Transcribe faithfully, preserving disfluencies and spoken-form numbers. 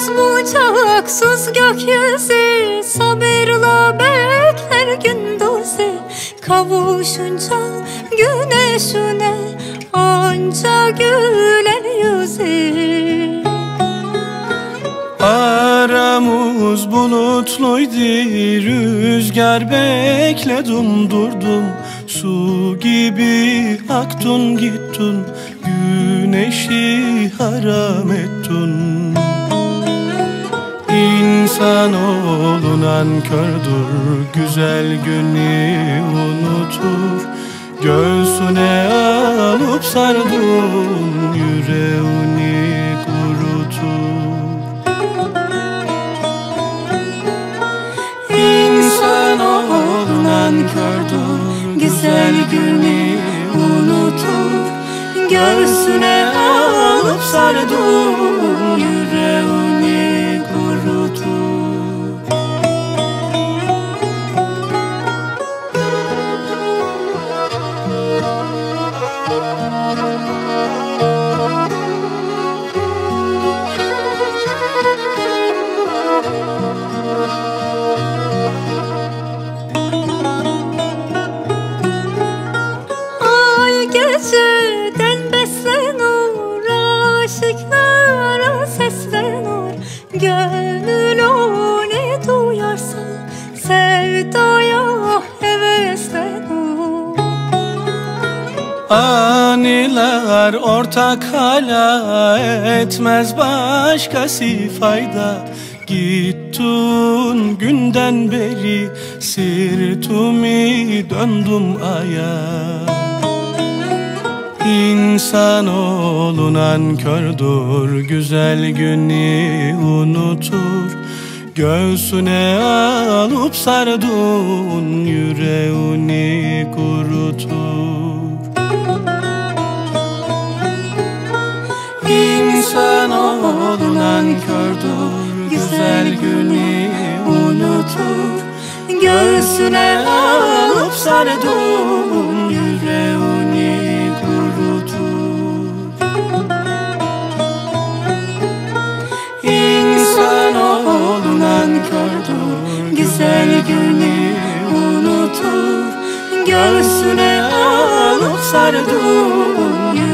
bucaksız gökyüzü, sabırla bekler gündüzü. Kavuşunca güneşine anca güler yüzü. Aramız bulutluydu, rüzgar bekledim durdum. Su gibi aktın gittin, güneşi haram ettin. İnsanoğlu nankördür, güzel günü unutur. Göğsüne alıp sardın, yüreğini kurutur. İnsanoğlu nankördür, güzel günü unutur. Göğsüne alıp sardın, yüreğini kurutur. Geceden beslenir, aşıklara seslenir. Gönül onu duyarsa sevdaya heveslenir. Aniler ortak hala etmez başkası fayda. Gittin günden beri sırtımı döndüm aya. İnsanoğlu nankördür, güzel günü unutur. Göğsüne alıp sardın, yüreğini kurutur. İnsanoğlu nankördür, güzel günü unutur. Göğsüne alıp sardın, yüreğini kurutur. İnsanoğlu nankördür, güzel günü unutur. Göğsüne alıp sardın,